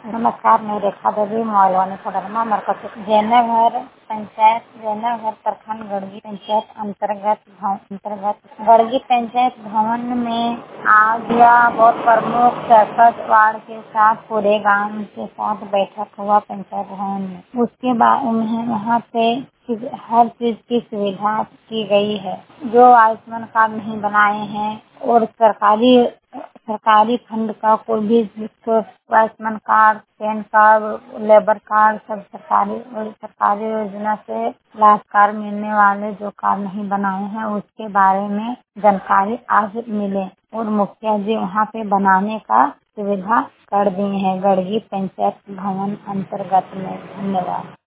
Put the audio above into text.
नमस्कार, मैं रेखा देवी मोहलवानी कोडरमा मरकज जयनगर पंचायत जयनगर प्रखंड गड़गी पंचायत अंतर्गत गड़गी पंचायत भवन में आज यह बहुत प्रमुख सरपंच वार्ड के साथ पूरे गांव के साथ बैठक हुआ पंचायत भवन में। उसके बाद उन्हें वहाँ पे हर चीज की सुविधा की गई है। जो आयुष्मान कार्ड नहीं बनाए हैं और सरकारी फंड का कोई भी Ayushman card, PAN card, labour card सब सरकारी योजना से लाभ कार्ड मिलने वाले जो कार्ड नहीं बनाए हैं उसके बारे में जानकारी आज मिले और मुखिया जी वहाँ पे बनाने का सुविधा कर दिए हैं गड़गी पंचायत भवन अंतर्गत में। धन्यवाद।